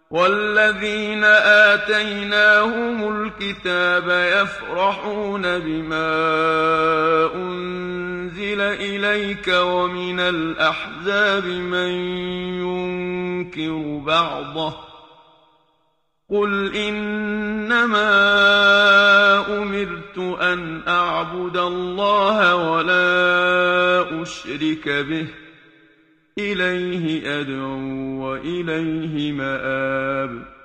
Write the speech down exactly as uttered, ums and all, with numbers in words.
والذين آتيناهم الكتاب يفرحون بما أنزل إليك ومن الأحزاب من ينكر بعضه قل إنما أمرت أن أعبد الله ولا أشرك به إليه أدعو وإليه مآب